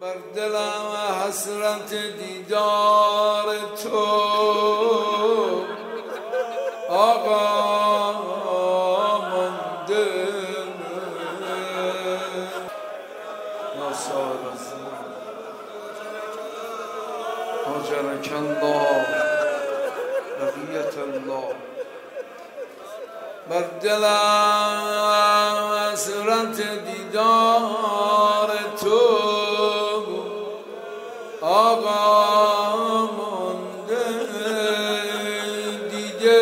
بر دلم حسرت دیدار تو آقا مانده ناصار هاجرک الله بقیت الله بر دلم حسرت دیدار تو آقا مانده دیده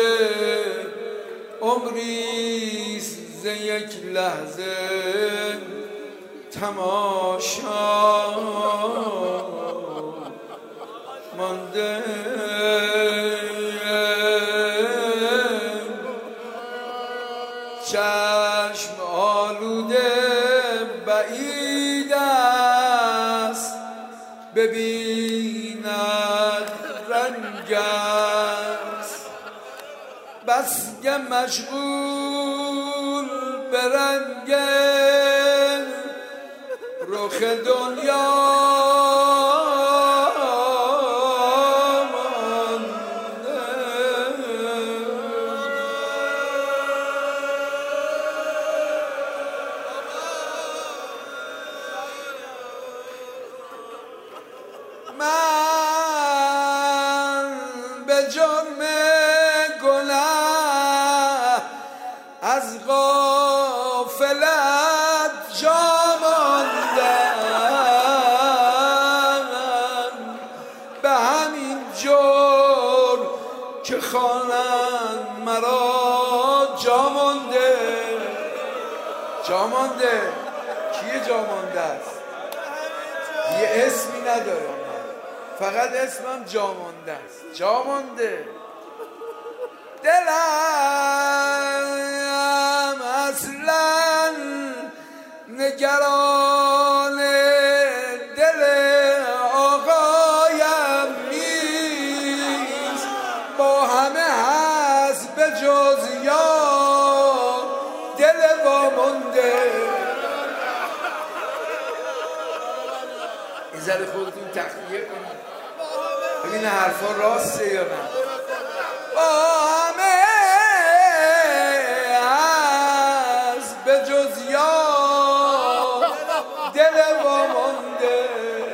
عمریست ز یک لحظه تماشا مانده چشم آلوده بعید است ببیند رنگ است بس که مشغول به رنگ رخ دنیا من به جرم گناه از غافلت جا ماندم به همین جرم که خوانند مرا جا مانده کیه جا مانده است؟ یه اسمی ندارم فقط اسمم جا مانده است جا مانده دلم اصلا نگران دل آقایم نیست با همه هست به جز یار دل وامانده این ذره خودتون تخلیه کنید ببین حرفا راسته یا نه با همه هست به جز یار دل وامانده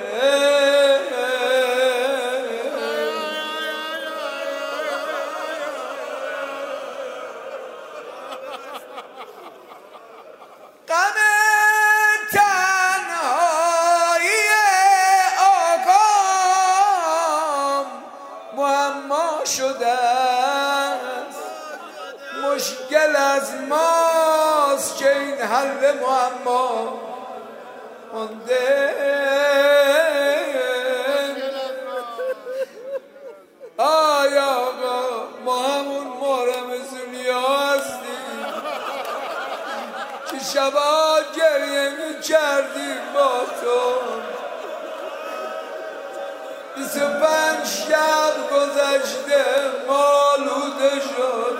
غم تنهایی آقام معما شده است مشکل از ماست که این حل معما مانده آی آقا ما همون مارمزونیا هستیم که شبا گریه می کردیم با تو 25 شب گذشته مالوده شد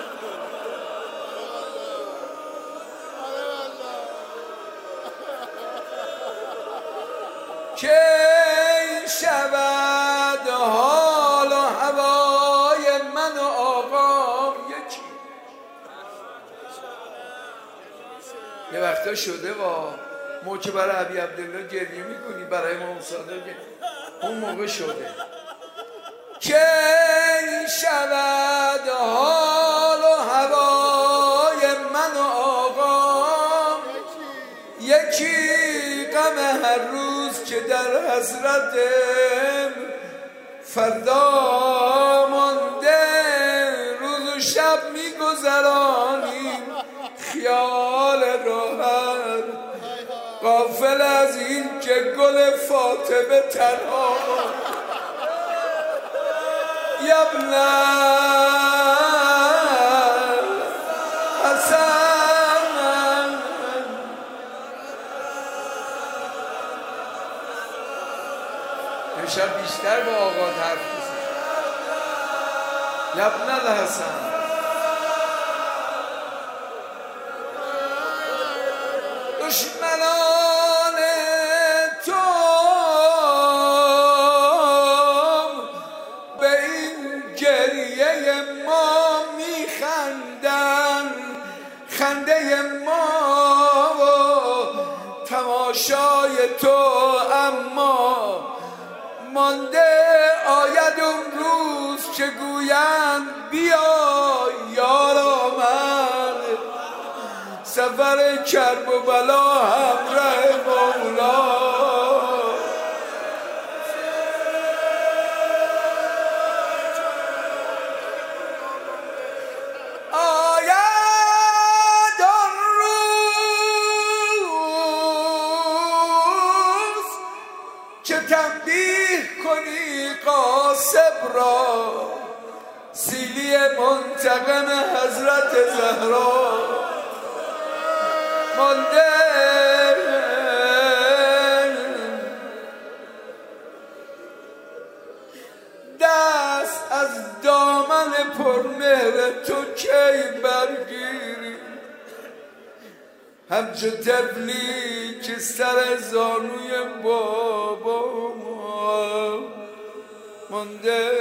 که شود حال و هوای من و آقام یکی یه وقتا شده با موقع برای عبی عبدالله گریه میکنی برای امام صادق اون موقع شده که شود حال و هوای من و آقام یکی غم هر روز که در حسرتم فردا مانده روز و شب میگذرانیم خیال راحت غافل از این که گل فاطمه تنها یبن حسن امشب بیشتر با آقا حرف بزن یبن الحسن دشمنان تو تو، اما مانده آید اون روز که گویند بیا یار آمد، سفر کرب و بلا همراه مولا. آید آن روز که تنبیه کنی قاسب را، سیلی منتقم حضرت زهرا مانده دست از دامن پرمهر تو کی برگیری، همچو طفلی که سر زانوی بابا مانده.